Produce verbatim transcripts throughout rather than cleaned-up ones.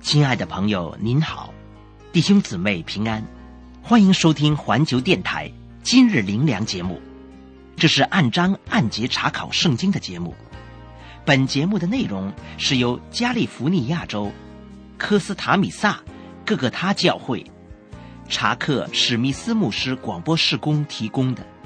亲爱的朋友您好，弟兄姊妹平安，欢迎收听环球电台今日灵粮节目。这是按章按节查考圣经的节目。本节目的内容是由加利福尼亚州科斯塔米萨各个他教会查克史密斯牧师广播事工提供的。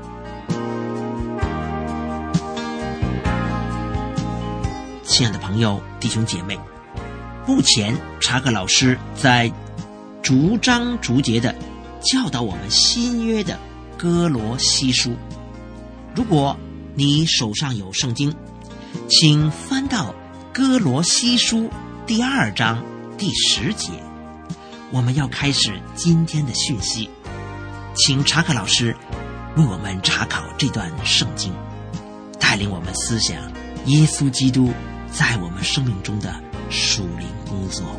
亲爱的朋友弟兄姐妹，目前查克老师在逐章逐节的教导我们新约的哥罗西书。如果你手上有圣经，请翻到哥罗西书第二章第十节，我们要开始今天的讯息。请查克老师为我们查考这段圣经，带领我们思想耶稣基督在我们生命中的属灵工作。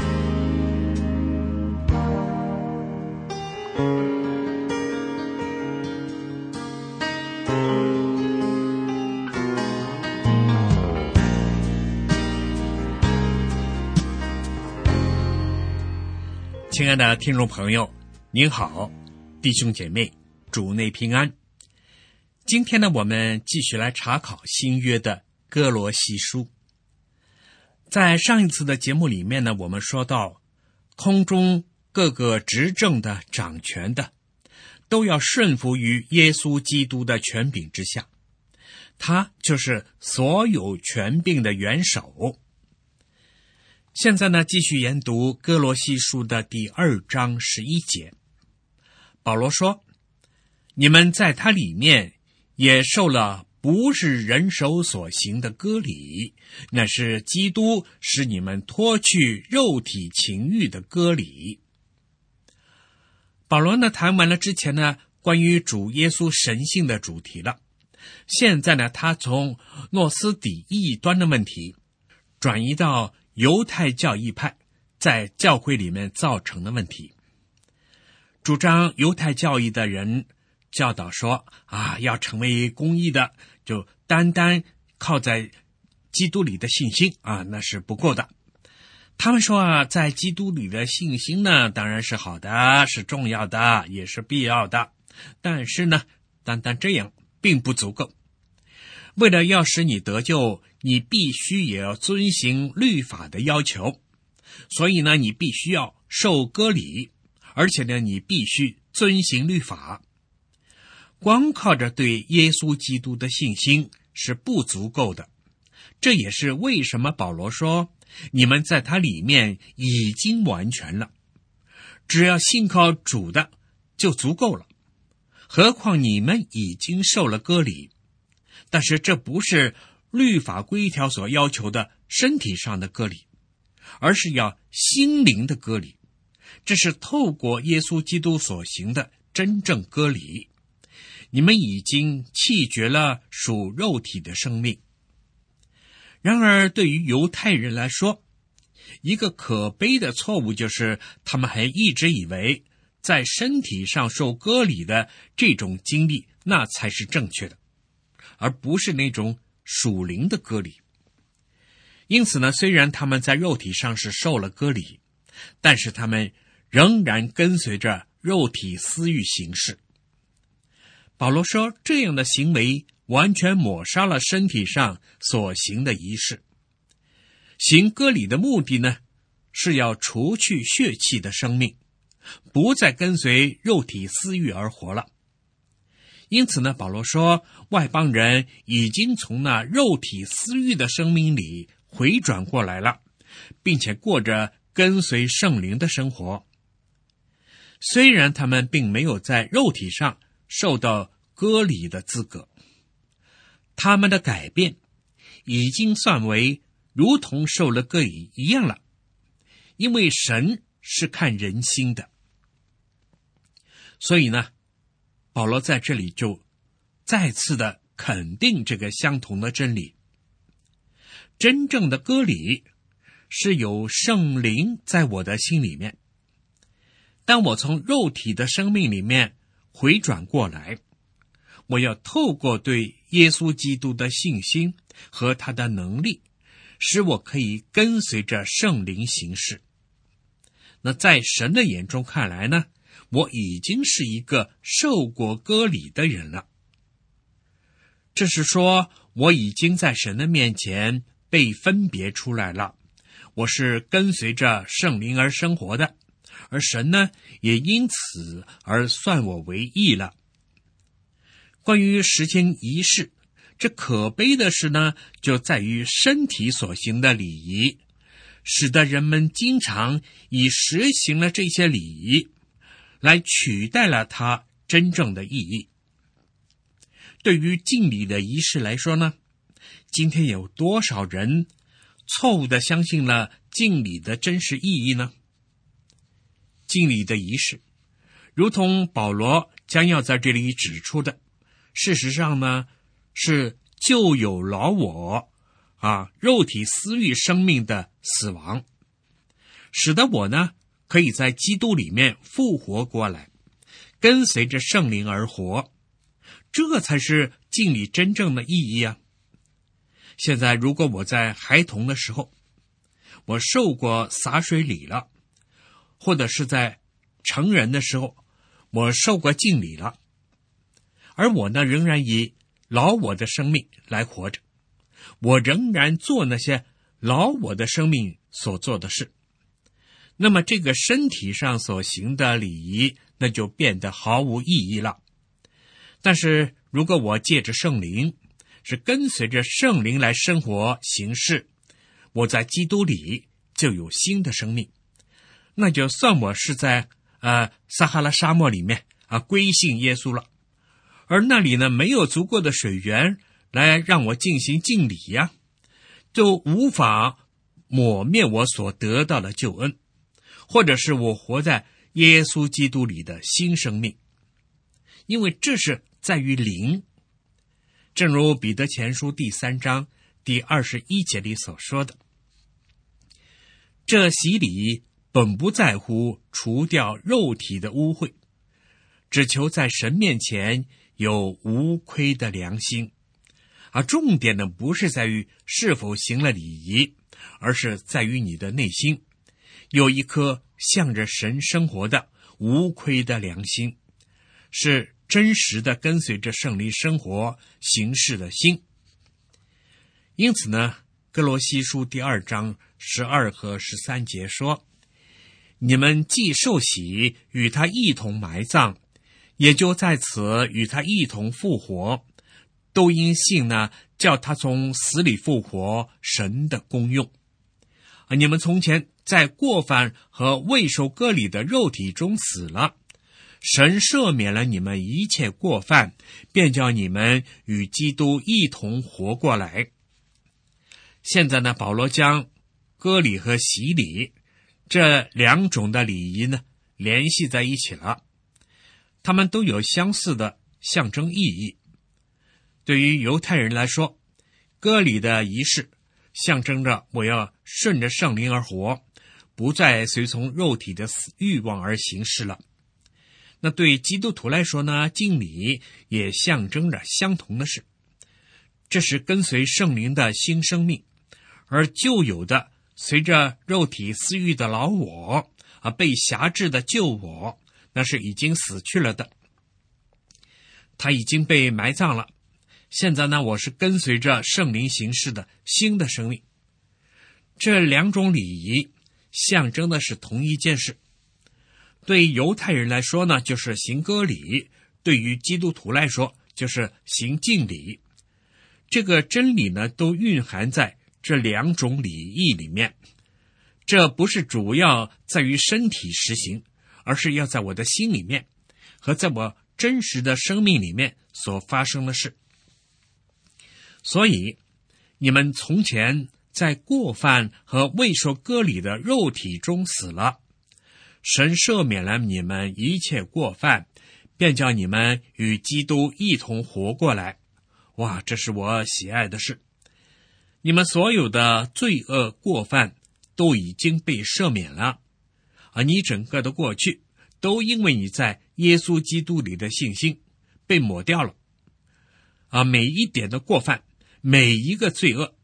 亲爱的听众朋友，您好，弟兄姐妹，主内平安。今天呢，我们继续来查考新约的哥罗西书。在上一次的节目里面呢，我们说到空中各个执政的掌权的都要顺服于耶稣基督的权柄之下，他就是所有权柄的元首。现在呢，继续研读哥罗西书的第二章十一节。保罗说，你们在他里面也受了不是人手所行的割礼，那是基督使你们脱去肉体情欲的割礼。保罗呢，谈完了之前呢关于主耶稣神性的主题了。现在呢，他从诺斯底异端的问题转移到犹太教义派在教会里面造成的问题。主张犹太教义的人教导说啊，要成为公义的，就单单靠在基督里的信心啊，那是不够的。他们说啊，在基督里的信心呢，当然是好的，是重要的，也是必要的。但是呢，单单这样并不足够。为了要使你得救，你必须也要遵行律法的要求。所以呢，你必须要受割礼，而且呢，你必须遵行律法。光靠着对耶稣基督的信心是不足够的。这也是为什么保罗说，你们在他里面已经完全了，只要信靠主的就足够了。何况你们已经受了割礼，但是这不是律法规条所要求的身体上的割礼，而是要心灵的割礼。这是透过耶稣基督所行的真正割礼。你们已经弃绝了属肉体的生命。然而对于犹太人来说，一个可悲的错误就是他们还一直以为在身体上受割礼的这种经历那才是正确的，而不是那种属灵的割礼。因此呢，虽然他们在肉体上是受了割礼，但是他们仍然跟随着肉体私欲行事。保罗说，这样的行为完全抹杀了身体上所行的仪式。行割礼的目的呢，是要除去血气的生命，不再跟随肉体私欲而活了。因此呢，保罗说，外邦人已经从那肉体私欲的生命里回转过来了，并且过着跟随圣灵的生活。虽然他们并没有在肉体上受到割礼的资格，他们的改变已经算为如同受了割礼一样了，因为神是看人心的。所以呢，保罗在这里就再次的肯定这个相同的真理。真正的割礼是有圣灵在我的心里面，当我从肉体的生命里面回转过来，我要透过对耶稣基督的信心和他的能力， 使我可以跟随着圣灵行事。那在神的眼中看来呢，我已经是一个受过割礼的人了。这是说我已经在神的面前被分别出来了，我是跟随着圣灵而生活的，而神呢，也因此而算我为义了。关于实行仪式，这可悲的事呢，就在于身体所行的礼仪，使得人们经常以实行了这些礼仪来取代了它真正的意义。对于敬礼的仪式来说呢，今天有多少人错误地相信了敬礼的真实意义呢？敬礼的仪式，如同保罗将要在这里指出的，事实上呢，是旧有老我啊，肉体私欲生命的死亡，使得我呢，可以在基督里面复活过来，跟随着圣灵而活，这才是敬礼真正的意义啊！现在如果我在孩童的时候，我受过洒水礼了，或者是在成人的时候，我受过敬礼了，而我呢，仍然以老我的生命来活着，我仍然做那些老我的生命所做的事，那么这个身体上所行的礼仪，那就变得毫无意义了。但是如果我借着圣灵，是跟随着圣灵来生活行事，我在基督里就有新的生命，那就算我是在呃撒哈拉沙漠里面啊归信耶稣了，而那里呢没有足够的水源来让我进行敬礼呀，就无法抹灭我所得到的救恩，或者是我活在耶稣基督里的新生命，因为这是在于灵。正如彼得前书第三章第二十一节里所说的，这洗礼本不在乎除掉肉体的污秽，只求在神面前有无亏的良心。而重点呢，不是在于是否行了礼仪，而是在于你的内心有一颗向着神生活的无亏的良心，是真实的跟随着圣灵生活行事的心。因此呢，哥罗西书第二章十二和十三节说，你们既受洗与他一同埋葬，也就在此与他一同复活，都因信呢，叫他从死里复活，神的功用。你们从前在过犯和未受割礼的肉体中死了，神赦免了你们一切过犯，便叫你们与基督一同活过来。现在呢，保罗将割礼和洗礼这两种的礼仪呢联系在一起了，它们都有相似的象征意义。对于犹太人来说，割礼的仪式象征着我要顺着圣灵而活，不再随从肉体的欲望而行事了。那对基督徒来说呢，敬礼也象征着相同的事，这是跟随圣灵的新生命，而旧有的随着肉体私欲的老我啊，被辖制的旧我，那是已经死去了的，他已经被埋葬了。现在呢，我是跟随着圣灵行事的新的生命。这两种礼仪象征的是同一件事。对犹太人来说呢，就是行割礼；对于基督徒来说，就是行敬礼。这个真理呢，都蕴含在这两种礼仪里面。这不是主要在于身体实行，而是要在我的心里面和在我真实的生命里面所发生的事。所以你们从前在过犯和未受割礼的肉体中死了，神赦免了你们一切过犯，便叫你们与基督一同活过来。哇，这是我喜爱的事。你们所有的罪恶过犯都已经被赦免了，而你整个的过去都因为你在耶稣基督里的信心被抹掉了。啊，每一点的过犯，每一个罪恶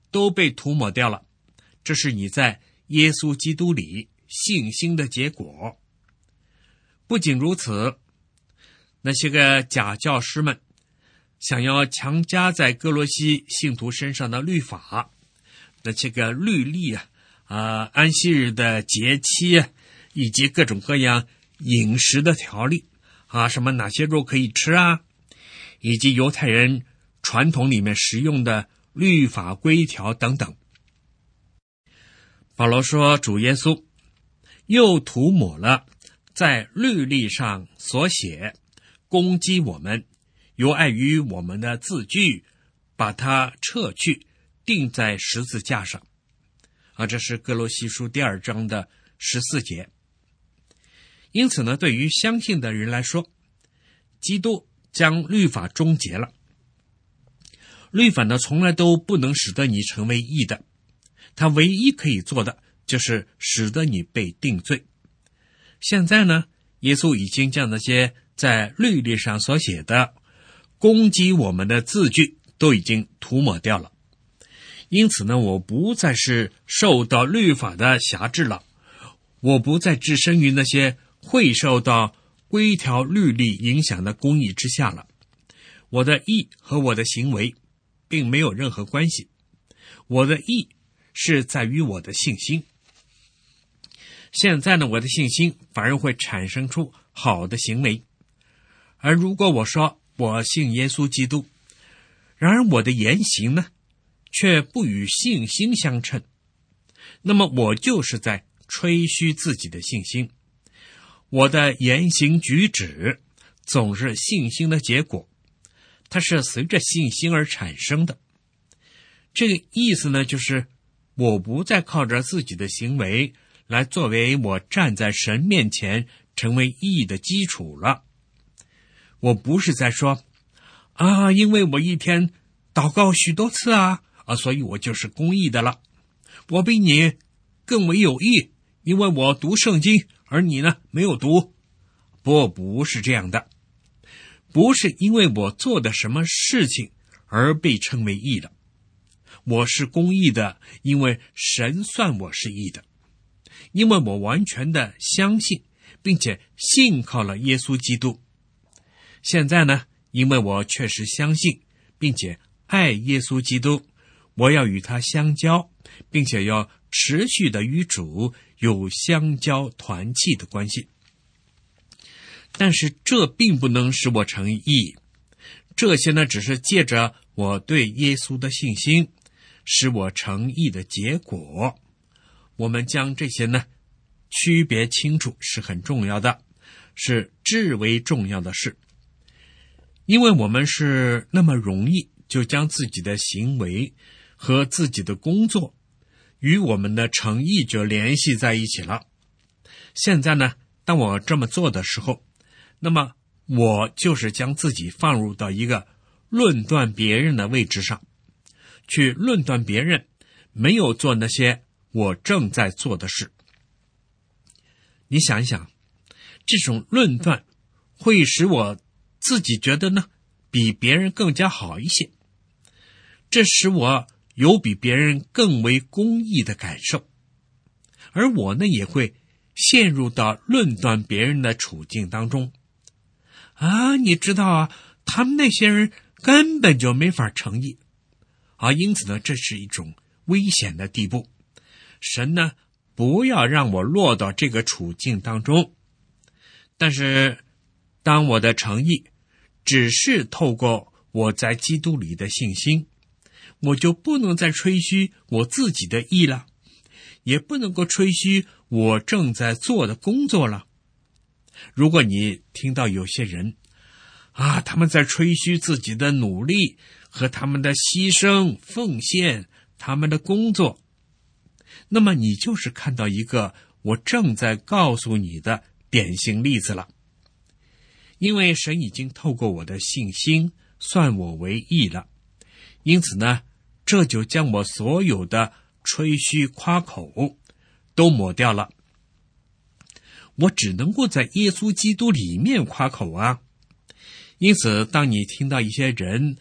都被涂抹掉了。这是你在耶稣基督里信心的结果。不仅如此，那些个假教师们想要强加在哥罗西信徒身上的律法，那些个律例啊，啊，安息日的节期啊，以及各种各样饮食的条例啊，什么哪些肉可以吃啊，以及犹太人传统里面使用的律法规条等等。保罗说，主耶稣又涂抹了在律例上所写攻击我们，由碍于我们的字句，把它撤去，钉在十字架上。啊，这是哥罗西书第二章的十四节。因此呢，对于相信的人来说，基督将律法终结了。律法呢，从来都不能使得你成为义的，它唯一可以做的就是使得你被定罪。现在呢，耶稣已经将那些在律例上所写的攻击我们的字句都已经涂抹掉了。因此呢，我不再是受到律法的辖制了，我不再置身于那些会受到规条律例影响的公义之下了。我的义和我的行为并没有任何关系，我的义是在于我的信心。现在呢，我的信心反而会产生出好的行为。而如果我说我信耶稣基督，然而我的言行呢，却不与信心相称，那么我就是在吹嘘自己的信心。我的言行举止总是信心的结果，它是随着信心而产生的。这个意思呢，就是我不再靠着自己的行为来作为我站在神面前成为义的基础了。我不是在说啊，因为我一天祷告许多次啊，啊，所以我就是公义的了。我比你更为有义，因为我读圣经，而你呢没有读。不，不是这样的。不是因为我做的什么事情而被称为义的。我是公义的，因为神算我是义的，因为我完全的相信并且信靠了耶稣基督。现在呢，因为我确实相信并且爱耶稣基督，我要与他相交，并且要持续的与主有相交团契的关系。但是这并不能使我成义，这些呢，只是借着我对耶稣的信心使我成义的结果。我们将这些呢区别清楚是很重要的，是至为重要的事。因为我们是那么容易就将自己的行为和自己的工作与我们的诚意就联系在一起了。现在呢，当我这么做的时候，那么我就是将自己放入到一个论断别人的位置上，去论断别人没有做那些我正在做的事。你想一想，这种论断会使我自己觉得呢比别人更加好一些，这使我有比别人更为公义的感受，而我呢也会陷入到论断别人的处境当中。啊，你知道啊，他们那些人根本就没法成义啊，因此呢，这是一种危险的地步。神呢，不要让我落到这个处境当中。但是，当我的诚意只是透过我在基督里的信心，我就不能再吹嘘我自己的义了，也不能够吹嘘我正在做的工作了。如果你听到有些人啊，他们在吹嘘自己的努力和他们的牺牲奉献，他们的工作，那么你就是看到一个我正在告诉你的典型例子了。因为神已经透过我的信心算我为义了，因此呢，这就将我所有的吹嘘夸口都抹掉了。我只能够在耶稣基督里面夸口啊。因此，当你听到一些人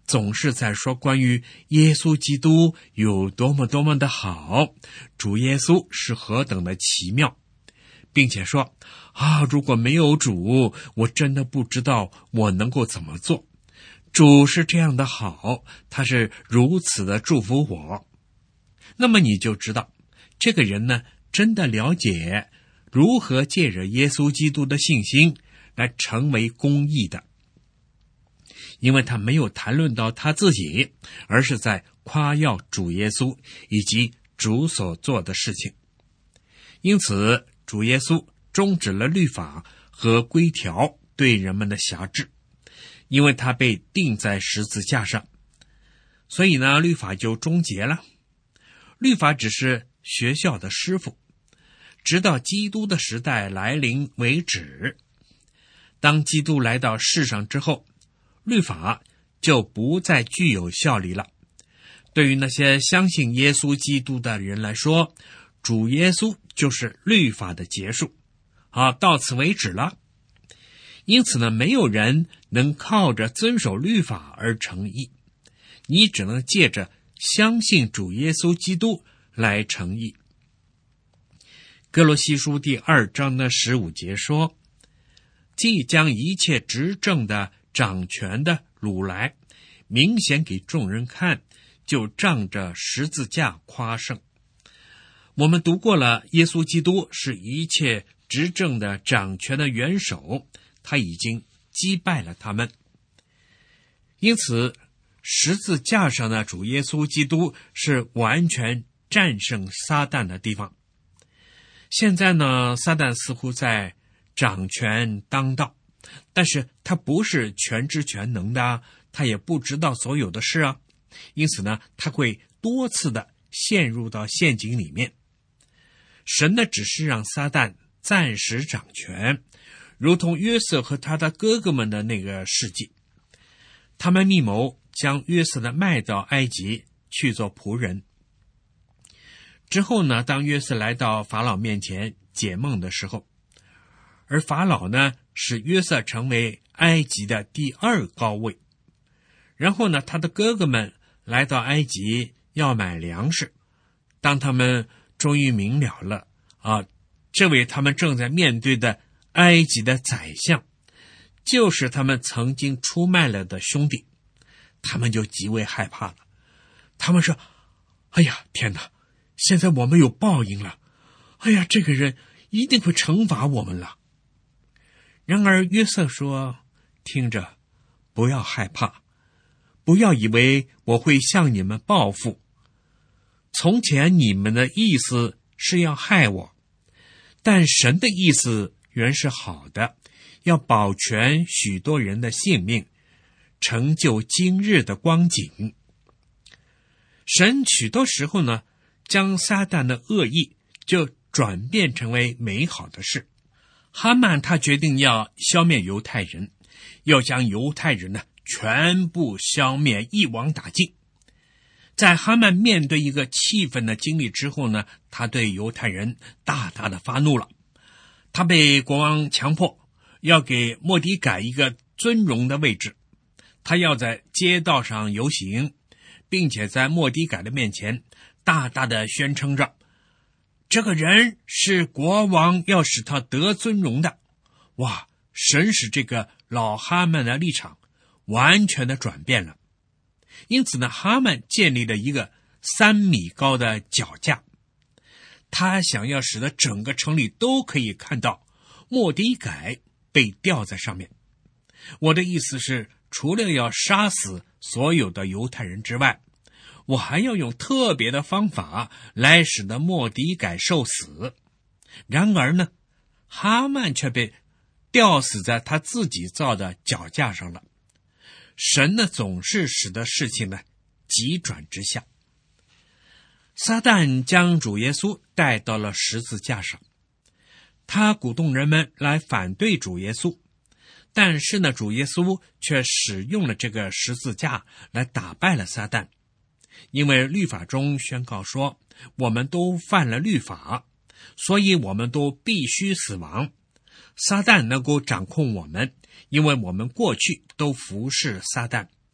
总是在说关于耶稣基督有多么多么的好，主耶稣是何等的奇妙，并且说啊，如果没有主，我真的不知道我能够怎么做。主是这样的好，他是如此的祝福我。那么你就知道，这个人呢，真的了解如何借着耶稣基督的信心来成为公义的，因为他没有谈论到他自己，而是在夸耀主耶稣以及主所做的事情。因此主耶稣终止了律法和规条对人们的辖制，因为他被钉在十字架上，所以呢，律法就终结了。律法只是学校的师傅，直到基督的时代来临为止。当基督来到世上之后，律法就不再具有效力了。对于那些相信耶稣基督的人来说，主耶稣就是律法的结束，好，到此为止了。因此呢，没有人能靠着遵守律法而成义，你只能借着相信主耶稣基督来成义。哥罗西书第二章的十五节说，既将一切执政的掌权的掳来，明显给众人看，就仗着十字架夸胜。我们读过了，耶稣基督是一切执政的掌权的元首，他已经击败了他们。因此十字架上的主耶稣基督是完全战胜撒旦的地方。现在呢，撒旦似乎在掌权当道，但是他不是全知全能的，他也不知道所有的事啊。因此呢，他会多次的陷入到陷阱里面。神呢，只是让撒旦暂时掌权，如同约瑟和他的哥哥们的那个事迹。他们密谋将约瑟的卖到埃及去做仆人。之后呢，当约瑟来到法老面前解梦的时候，而法老呢，使约瑟成为埃及的第二高位。然后呢，他的哥哥们来到埃及要买粮食。当他们终于明了了啊，这位他们正在面对的埃及的宰相，就是他们曾经出卖了的兄弟，他们就极为害怕了。他们说，哎呀，天哪，现在我们有报应了，哎呀，这个人一定会惩罚我们了。然而约瑟说，听着，不要害怕，不要以为我会向你们报复。从前你们的意思是要害我，但神的意思原是好的，要保全许多人的性命，成就今日的光景。神许多时候呢，将撒旦的恶意就转变成为美好的事。哈曼他决定要消灭犹太人，要将犹太人呢全部消灭，一网打尽。在哈曼面对一个气愤的经历之后呢，他对犹太人大大的发怒了。他被国王强迫要给末底改一个尊荣的位置，他要在街道上游行，并且在末底改的面前大大的宣称着，这个人是国王要使他得尊荣的。哇，神使这个老哈曼的立场完全的转变了。因此呢，哈曼建立了一个三米高的脚架，他想要使得整个城里都可以看到末底改被吊在上面。我的意思是，除了要杀死所有的犹太人之外，我还要用特别的方法来使得末底改受死。然而呢，哈曼却被吊死在他自己造的脚架上了。神呢，总是使得事情呢急转直下。撒旦将主耶稣带到了十字架上，他鼓动人们来反对主耶稣，但是呢，主耶稣却使用了这个十字架来打败了撒旦。因为律法中宣告说，我们都犯了律法，所以我们都必须死亡。撒旦能够掌控我们，因为我们过去都服侍撒旦，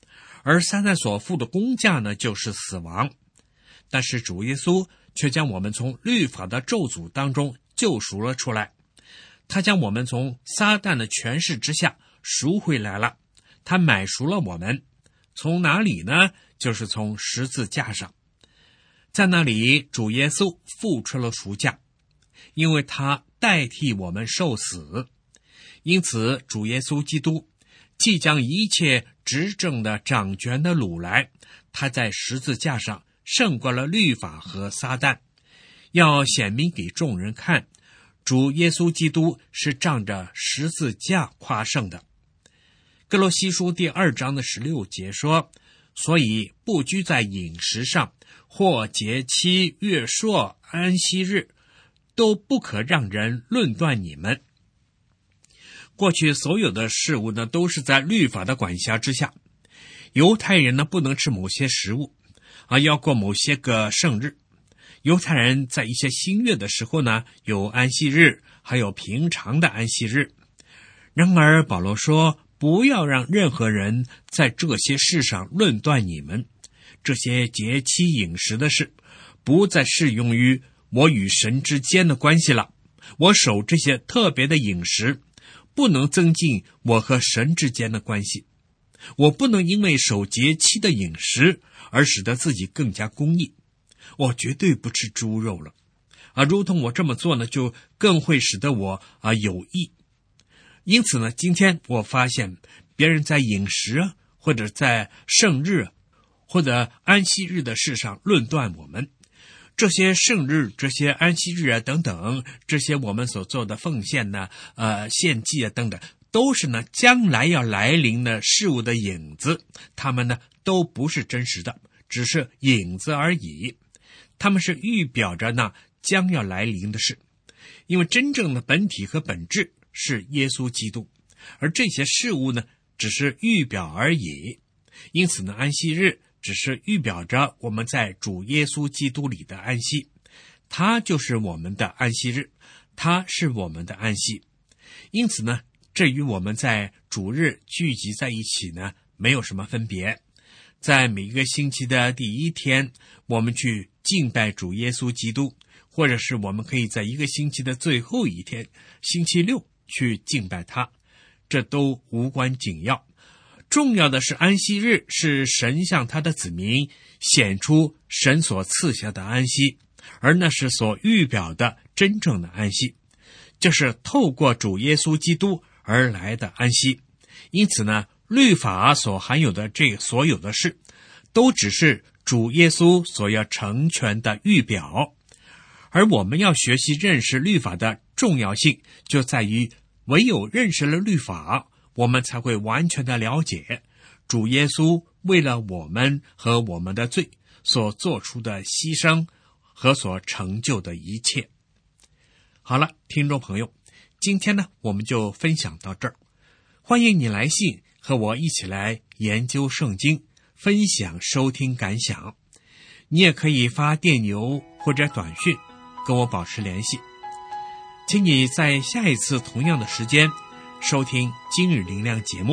而撒旦所付的工价呢，就是死亡。但是主耶稣却将我们从律法的咒诅当中救赎了出来，他将我们从撒旦的权势之下赎回来了，他买赎了我们。从哪里呢？就是从十字架上，在那里主耶稣付出了赎价，因为他代替我们受死。因此主耶稣基督既将一切执政的掌权的掳来，他在十字架上胜过了律法和撒旦，要显明给众人看，主耶稣基督是仗着十字架夸胜的。哥罗西书第二章的十六节说，所以不拘在饮食上，或节期、月朔、安息日，都不可让人论断你们。过去所有的事物呢，都是在律法的管辖之下。犹太人呢，不能吃某些食物啊，要过某些个圣日。犹太人在一些新月的时候呢，有安息日，还有平常的安息日。然而保罗说，不要让任何人在这些事上论断你们。这些节期饮食的事，不再适用于我与神之间的关系了。我守这些特别的饮食，不能增进我和神之间的关系。我不能因为守节期的饮食而使得自己更加公义。我绝对不吃猪肉了啊，如同我这么做呢，就更会使得我啊有益。因此呢，今天我发现别人在饮食啊，或者在圣日或者安息日的事上论断我们。这些圣日、这些安息日啊等等，这些我们所做的奉献呢、呃献祭啊等等，都是呢将来要来临的事物的影子，它们呢都不是真实的，只是影子而已。它们是预表着呢将要来临的事，因为真正的本体和本质是耶稣基督，而这些事物呢只是预表而已。因此呢，安息日只是预表着我们在主耶稣基督里的安息，他就是我们的安息日，他是我们的安息。因此呢，这与我们在主日聚集在一起呢没有什么分别。在每一个星期的第一天，我们去敬拜主耶稣基督，或者是我们可以在一个星期的最后一天，星期六去敬拜他，这都无关紧要。重要的是安息日是神向他的子民显出神所赐下的安息，而那是所预表的真正的安息，就是透过主耶稣基督而来的安息。因此呢，律法所含有的这所有的事，都只是主耶稣所要成全的预表。而我们要学习认识律法的重要性，就在于唯有认识了律法，我们才会完全的了解主耶稣为了我们和我们的罪所做出的牺牲和所成就的一切。好了，听众朋友，今天呢我们就分享到这儿。欢迎你来信和我一起来研究圣经，分享收听感想。你也可以发电邮或者短讯跟我保持联系。请你在下一次同样的时间收听今日灵粮节目。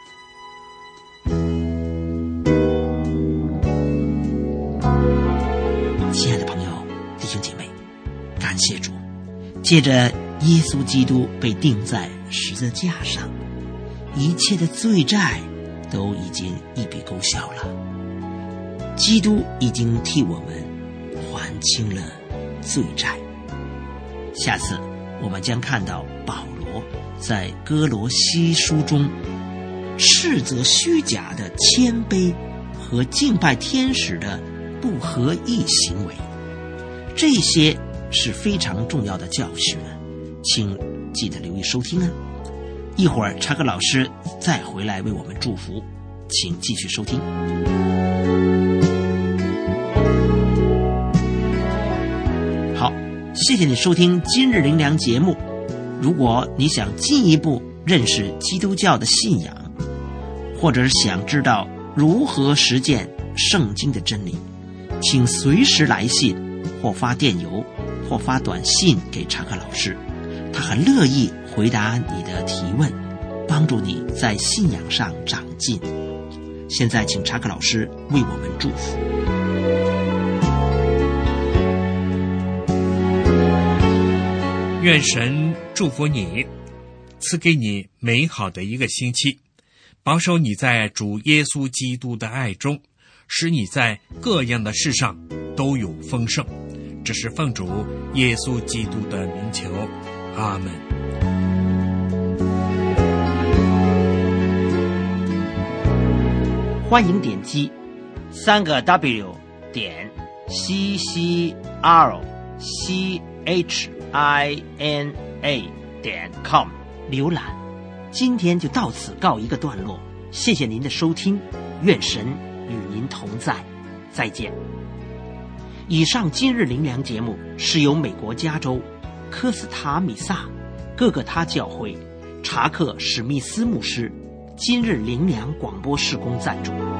亲爱的朋友、弟兄姐妹，感谢主，借着耶稣基督被钉在十字架上，一切的罪债都已经一笔勾销了。基督已经替我们还清了罪债。下次我们将看到保罗在哥罗西书中斥责虚假的谦卑和敬拜天使的不合意行为，这些是非常重要的教训啊，请记得留意收听啊。一会儿查克老师再回来为我们祝福，请继续收听。好，谢谢你收听今日灵粮节目。如果你想进一步认识基督教的信仰，或者是想知道如何实践圣经的真理，请随时来信或发电邮或发短信给查克老师，他很乐意回答你的提问，帮助你在信仰上长进。 现在请查克老师为我们祝福。 愿神祝福你，赐给你美好的一个星期，保守你在主耶稣基督的爱中，使你在各样的事上都有丰盛。这是奉主耶稣基督的名求，阿门。 欢迎点击三个 W 点 C C R C H I N A 点 com 浏览。今天就到此告一个段落，谢谢您的收听，愿神与您同在，再见。以上今日灵粮节目是由美国加州科斯塔米萨各个他教会查克史密斯牧师今日灵粮广播事工赞助。